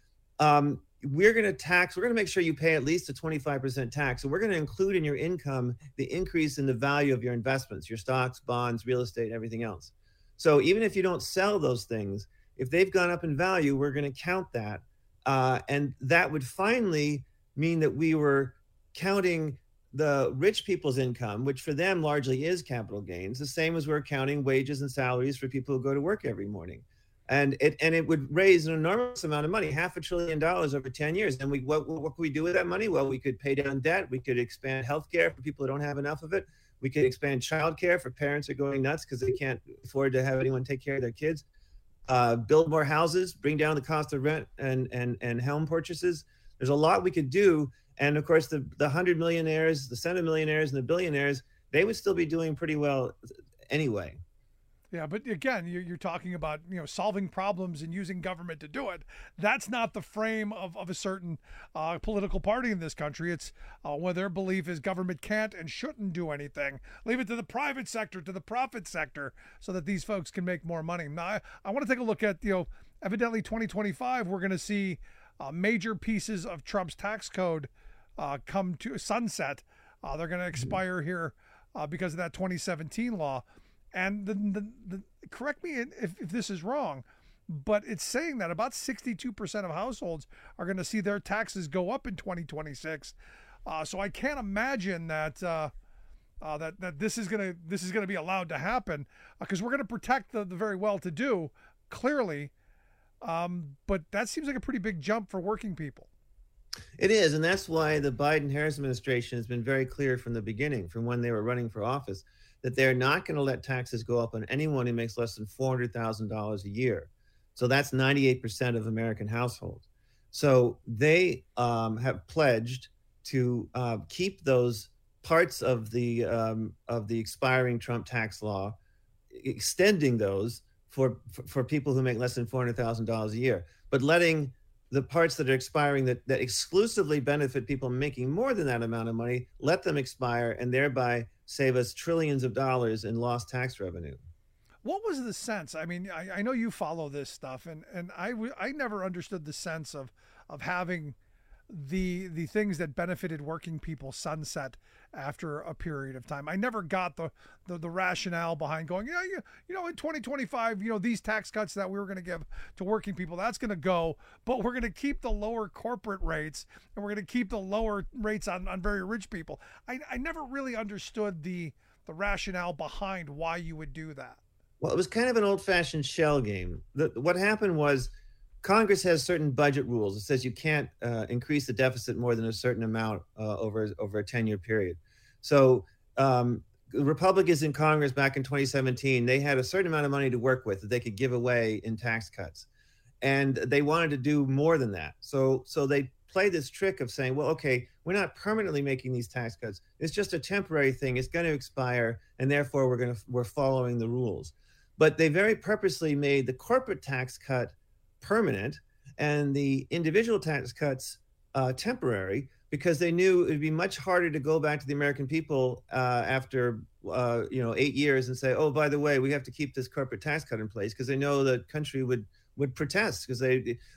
we're going to make sure you pay at least a 25% tax. So we're going to include in your income the increase in the value of your investments, your stocks, bonds, real estate, everything else. So even if you don't sell those things, if they've gone up in value, we're going to count that. And that would finally mean that we were counting the rich people's income, which for them largely is capital gains, the same as we're counting wages and salaries for people who go to work every morning. And it would raise an enormous amount of money, $500 billion over 10 years. And what could we do with that money? Well, we could pay down debt. We could expand healthcare for people who don't have enough of it. We could expand childcare for parents who are going nuts because they can't afford to have anyone take care of their kids. Build more houses, bring down the cost of rent and home purchases. There's a lot we could do. And of course, the 100 millionaires, the centimillionaires, and the billionaires, they would still be doing pretty well anyway. Yeah, but again, you're talking about solving problems and using government to do it. That's not the frame of a certain political party in this country. It's where their belief is government can't and shouldn't do anything. Leave it to the private sector, to the profit sector, so that these folks can make more money. Now, I want to take a look at evidently 2025. We're going to see major pieces of Trump's tax code come to sunset. They're going to expire here because of that 2017 law. And the correct me if this is wrong, but it's saying that about 62% of households are going to see their taxes go up in 2026. So I can't imagine that that this is going to be allowed to happen, because we're going to protect the very well-to-do, clearly. But that seems like a pretty big jump for working people. It is, and that's why the Biden-Harris administration has been very clear from the beginning, from when they were running for office, that they're not going to let taxes go up on anyone who makes less than $400,000 a year. So that's 98% of American households. So they have pledged to keep those parts of the expiring Trump tax law, extending those for people who make less than $400,000 a year, but letting the parts that are expiring that exclusively benefit people making more than that amount of money, let them expire and thereby save us trillions of dollars in lost tax revenue. What was the sense? I mean, I know you follow this stuff, and I never understood the sense of having the things that benefited working people sunset after a period of time. I never got the rationale behind going, you know, in 2025, you know, these tax cuts that we were going to give to working people, that's going to go, but we're going to keep the lower corporate rates and we're going to keep the lower rates on very rich people. I never really understood the rationale behind why you would do that. Well, it was kind of an old-fashioned shell game. What happened was Congress has certain budget rules. It says you can't increase the deficit more than a certain amount over a 10-year period. So the Republicans in Congress back in 2017, they had a certain amount of money to work with that they could give away in tax cuts. And they wanted to do more than that. So they played this trick of saying, well, okay, we're not permanently making these tax cuts. It's just a temporary thing. It's going to expire, and therefore we're following the rules. But they very purposely made the corporate tax cut permanent and the individual tax cuts temporary, because they knew it would be much harder to go back to the American people after 8 years and say, oh, by the way, we have to keep this corporate tax cut in place, because they know the country would protest. Because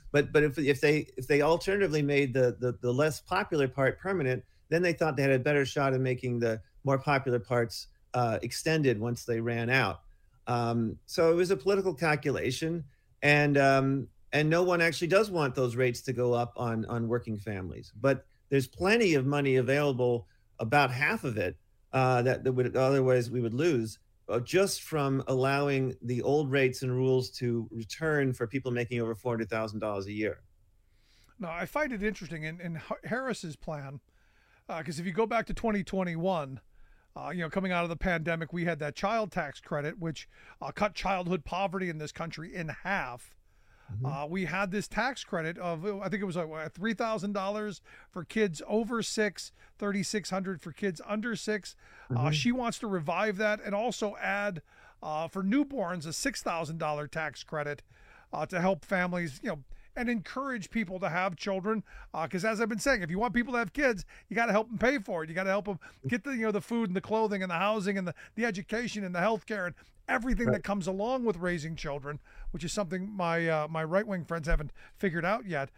if they alternatively made the less popular part permanent, then they thought they had a better shot of making the more popular parts extended once they ran out. So it was a political calculation, and no one actually does want those rates to go up on working families. But there's plenty of money available, about half of it, that would otherwise we would lose, just from allowing the old rates and rules to return for people making over $400,000 a year. Now, I find it interesting in Harris's plan, because if you go back to 2021, coming out of the pandemic, we had that child tax credit, which cut childhood poverty in this country in half. Mm-hmm. We had this tax credit of, I think it was $3,000 for kids over 6, $3,600 for kids under 6. Mm-hmm. She wants to revive that and also add for newborns a $6,000 tax credit to help families, and encourage people to have children. Because as I've been saying, if you want people to have kids, you got to help them pay for it. You got to help them get the food and the clothing and the housing and the education and the healthcare and everything that comes along with raising children, which is something my right-wing friends haven't figured out yet.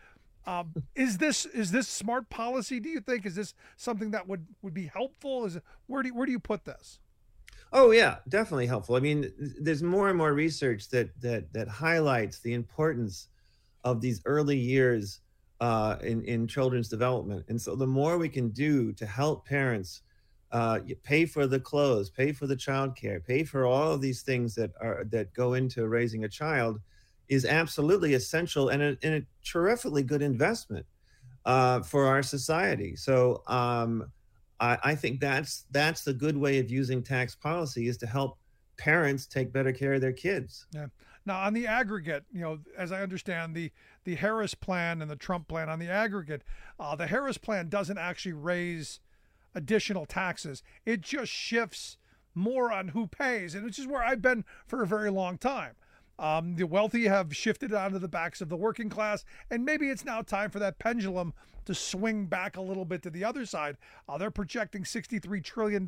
Is this smart policy, do you think? Is this something that would be helpful? Where do you put this? Oh yeah, definitely helpful. I mean, there's more and more research that highlights the importance of these early years in children's development. And so the more we can do to help parents pay for the clothes, pay for the childcare, pay for all of these things that go into raising a child, is absolutely essential and a terrifically good investment for our society. So I think that's the good way of using tax policy, is to help parents take better care of their kids. Yeah. Now, on the aggregate, as I understand the Harris plan and the Trump plan, on the aggregate, the Harris plan doesn't actually raise additional taxes. It just shifts more on who pays, and which is where I've been for a very long time. The wealthy have shifted onto the backs of the working class, and maybe it's now time for that pendulum to swing back a little bit to the other side. They're projecting $63 trillion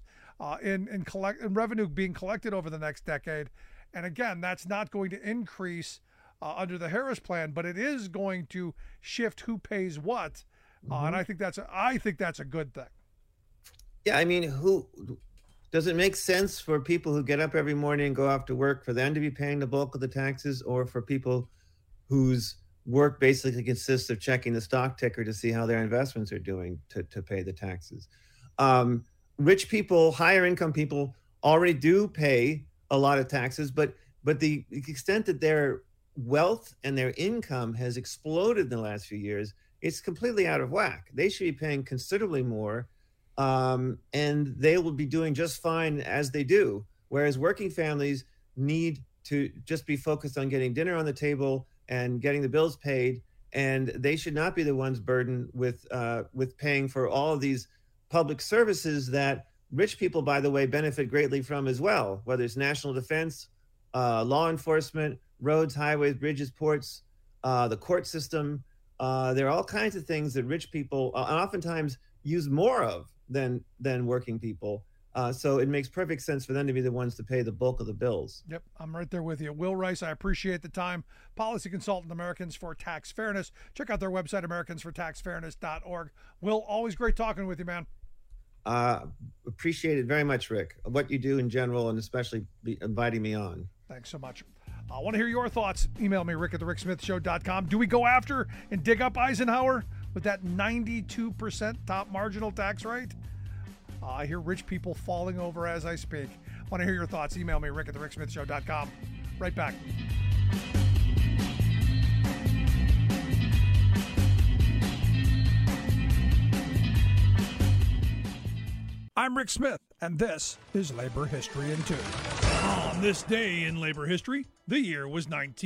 in revenue being collected over the next decade. And again, that's not going to increase under the Harris plan, but it is going to shift who pays what. Mm-hmm. And I think that's a good thing. Yeah, I mean, does it make sense for people who get up every morning and go off to work, for them to be paying the bulk of the taxes, or for people whose work basically consists of checking the stock ticker to see how their investments are doing to pay the taxes? Rich people, higher income people already do pay a lot of taxes, but the extent that their wealth and their income has exploded in the last few years, it's completely out of whack. They should be paying considerably more and they will be doing just fine as they do. Whereas working families need to just be focused on getting dinner on the table and getting the bills paid, and they should not be the ones burdened with paying for all of these public services that rich people, by the way, benefit greatly from as well, whether it's national defense, law enforcement, roads, highways, bridges, ports, the court system. There are all kinds of things that rich people oftentimes use more of than working people. So it makes perfect sense for them to be the ones to pay the bulk of the bills. Yep, I'm right there with you. Will Rice, I appreciate the time. Policy consultant, Americans for Tax Fairness. Check out their website, americansfortaxfairness.org. Will, always great talking with you, man. Appreciate it very much, Rick. What you do in general, and especially inviting me on. Thanks so much. I want to hear your thoughts. Email me, rick@thericksmithshow.com. Do we go after and dig up Eisenhower with that 92% top marginal tax rate? I hear rich people falling over as I speak. I want to hear your thoughts. Email me, rick@thericksmithshow.com. Right back. I'm Rick Smith, and this is Labor History in 2. On this day in labor history, the year was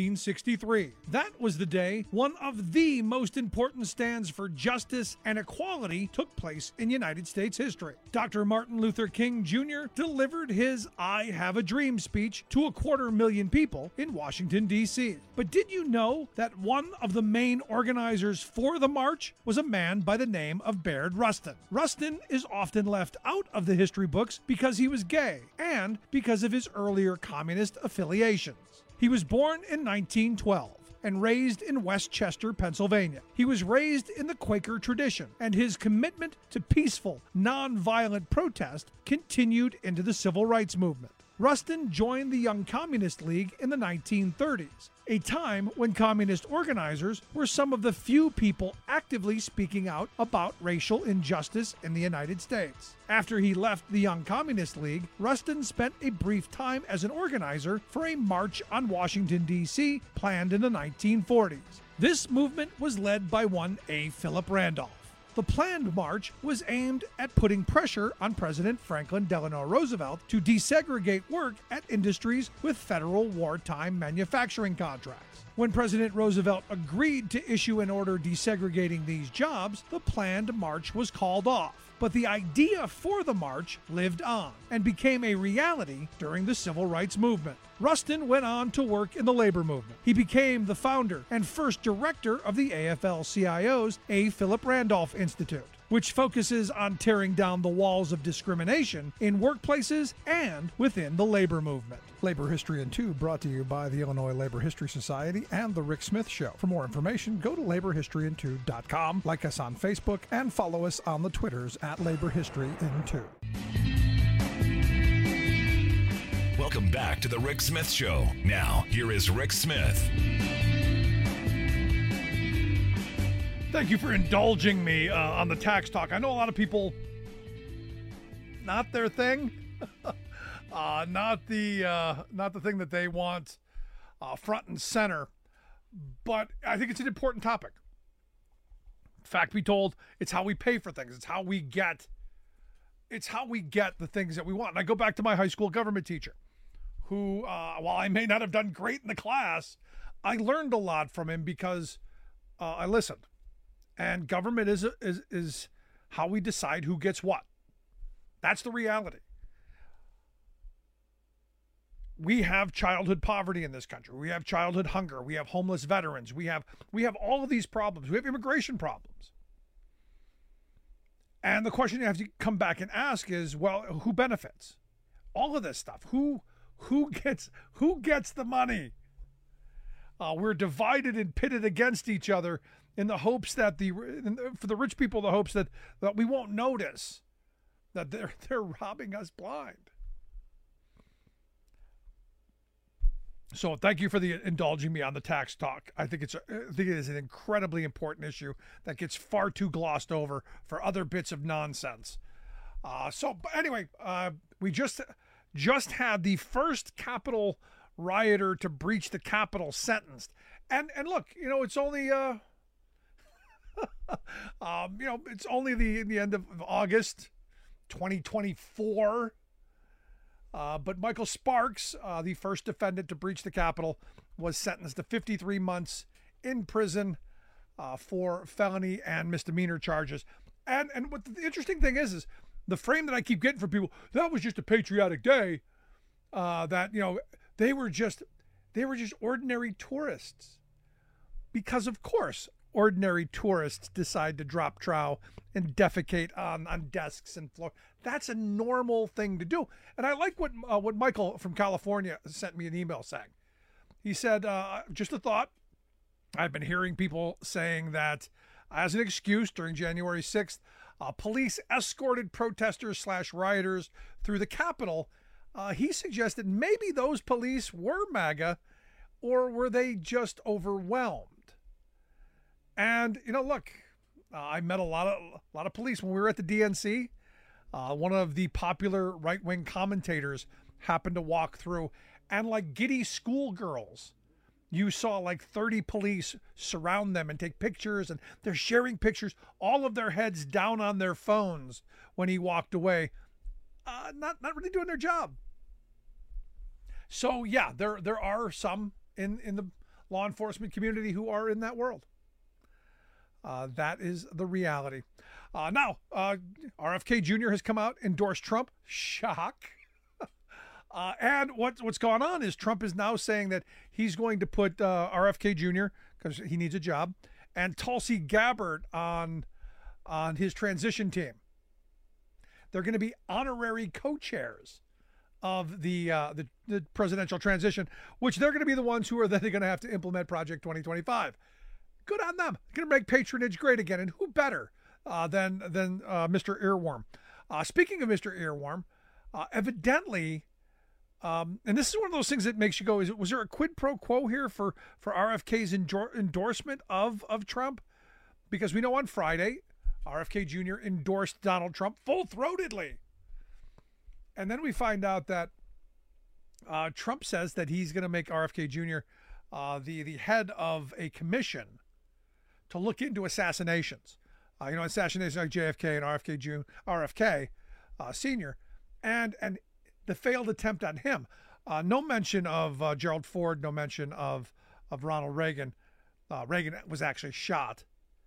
1963. That was the day one of the most important stands for justice and equality took place in United States history. Dr. Martin Luther King Jr. delivered his I Have a Dream speech to 250,000 people in Washington, D.C. But did you know that one of the main organizers for the march was a man by the name of Bayard Rustin? Rustin is often left out of the history books because he was gay and because of his earlier communist affiliations. He was born in 1912 and raised in Westchester, Pennsylvania. He was raised in the Quaker tradition, and his commitment to peaceful, nonviolent protest continued into the civil rights movement. Rustin joined the Young Communist League in the 1930s, a time when communist organizers were some of the few people actively speaking out about racial injustice in the United States. After he left the Young Communist League, Rustin spent a brief time as an organizer for a march on Washington, D.C., planned in the 1940s. This movement was led by one A. Philip Randolph. The planned march was aimed at putting pressure on President Franklin Delano Roosevelt to desegregate work at industries with federal wartime manufacturing contracts. When President Roosevelt agreed to issue an order desegregating these jobs, the planned march was called off. But the idea for the march lived on and became a reality during the civil rights movement. Rustin went on to work in the labor movement. He became the founder and first director of the AFL-CIO's A. Philip Randolph Institute, which focuses on tearing down the walls of discrimination in workplaces and within the labor movement. Labor History in 2 brought to you by the Illinois Labor History Society and The Rick Smith Show. For more information, go to laborhistoryin2.com, like us on Facebook, and follow us on the Twitters at Labor History in 2. Welcome back to The Rick Smith Show. Now, here is Rick Smith. Thank you for indulging me on the tax talk. I know a lot of people, not their thing, not the thing that they want front and center, but I think it's an important topic. Fact be told, it's how we pay for things. It's how we get the things that we want. And I go back to my high school government teacher, who, while I may not have done great in the class, I learned a lot from him because I listened. And government is how we decide who gets what. That's the reality. We have childhood poverty in this country. We have childhood hunger. We have homeless veterans. We have all of these problems. We have immigration problems. And the question you have to come back and ask is, well, who benefits? All of this stuff. Who gets the money? We're divided and pitted against each other in the hopes that for the rich people, the hopes that we won't notice that they're robbing us blind. So thank you for indulging me on the tax talk. I think it is an incredibly important issue that gets far too glossed over for other bits of nonsense. But anyway, we just had the first Capitol rioter to breach the Capitol sentenced, and look, it's only it's only the end of August. 2024. But Michael Sparks, the first defendant to breach the Capitol, was sentenced to 53 months in prison for felony and misdemeanor charges. And what the interesting thing is the frame that I keep getting from people, that was just a patriotic day, that, you know, they were just ordinary tourists. Because, of course, ordinary tourists decide to drop trow and defecate on desks and floor. That's a normal thing to do. And I like what Michael from California sent me an email saying. He said, just a thought. I've been hearing people saying that as an excuse during January 6th, police escorted protesters / rioters through the Capitol. He suggested maybe those police were MAGA, or were they just overwhelmed? And, you know, look, I met a lot of police when we were at the DNC. One of the popular right-wing commentators happened to walk through, and like giddy schoolgirls, you saw like 30 police surround them and take pictures, and they're sharing pictures, all of their heads down on their phones when he walked away. Not really doing their job. So yeah, there are some in the law enforcement community who are in that world. That is the reality. Now, RFK Jr. has come out, endorsed Trump. Shock. And what's gone on is Trump is now saying that he's going to put RFK Jr., because he needs a job, and Tulsi Gabbard on his transition team. They're going to be honorary co-chairs of the presidential transition, which they're going to be the ones who are then going to have to implement Project 2025. Good on them. They're going to make patronage great again. And who better than Mr. Earworm? Speaking of Mr. Earworm, evidently, and this is one of those things that makes you go, was there a quid pro quo here for RFK's endorsement of Trump? Because we know on Friday, RFK Jr. endorsed Donald Trump full-throatedly. And then we find out that Trump says that he's going to make RFK Jr. The head of a commission to look into assassinations. Assassinations like JFK and RFK Sr. and the failed attempt on him. No mention of Gerald Ford, no mention of Ronald Reagan. Reagan was actually shot.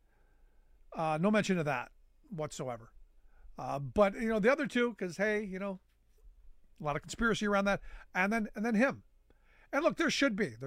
No mention of that whatsoever. But, the other two, because, hey, a lot of conspiracy around that. And then him. And look, there should be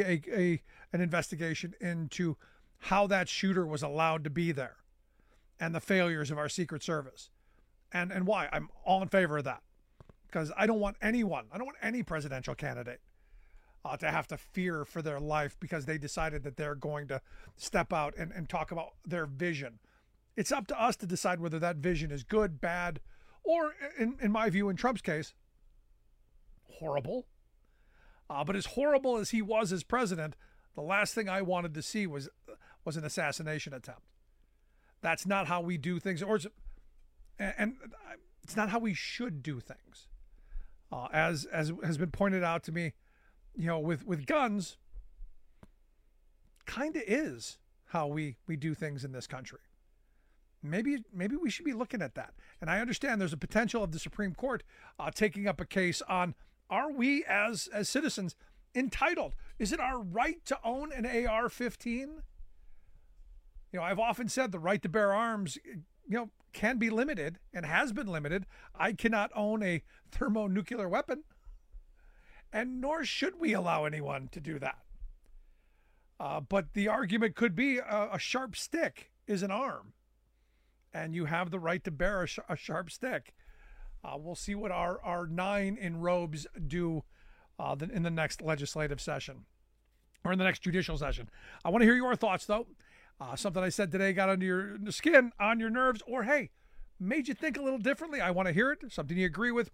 an investigation into how that shooter was allowed to be there and the failures of our Secret Service and why. I'm all in favor of that, because I don't want any presidential candidate to have to fear for their life because they decided that they're going to step out and talk about their vision. It's up to us to decide whether that vision is good, bad, or in my view, in Trump's case, horrible. But as horrible as he was as president, the last thing I wanted to see was an assassination attempt. That's not how we do things, and it's not how we should do things. As has been pointed out to me, with guns, kind of is how we do things in this country. Maybe we should be looking at that. And I understand there's a potential of the Supreme Court taking up a case on, are we as citizens entitled? Is it our right to own an AR-15? I've often said the right to bear arms, can be limited and has been limited. I cannot own a thermonuclear weapon, and nor should we allow anyone to do that. But the argument could be a sharp stick is an arm, and you have the right to bear a sharp stick. We'll see what our 9 in robes do in the next legislative session or in the next judicial session. I want to hear your thoughts, though. Something I said today got under your skin, on your nerves, or hey, made you think a little differently. I want to hear it. Something you agree with,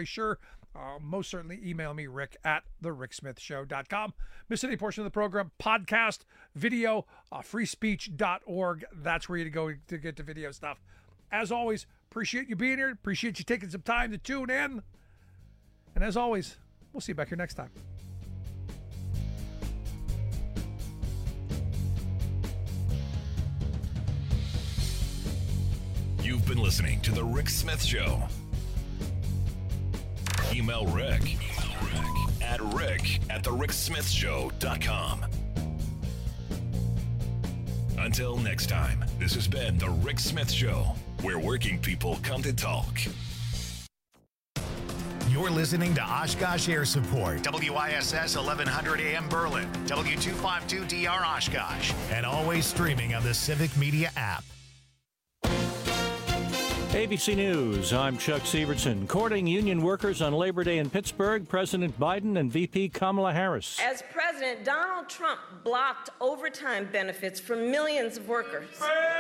most certainly email me, rick@thericksmithshow.com. Miss any portion of the program, podcast, video, freespeech.org. That's where you go to get the video stuff. As always, appreciate you being here. Appreciate you taking some time to tune in. And as always, we'll see you back here next time. You've You've been listening to The Rick Smith Show. Email Rick at rick@thericksmithshow.com. Until next time, this has been The Rick Smith Show, where working people come to talk. You're listening to Oshkosh Air Support, WISS 1100 AM Berlin, W252DR Oshkosh, and always streaming on the Civic Media app. ABC News, I'm Chuck Severson. Courting union workers on Labor Day in Pittsburgh, President Biden and VP Kamala Harris. As president, Donald Trump blocked overtime benefits for millions of workers.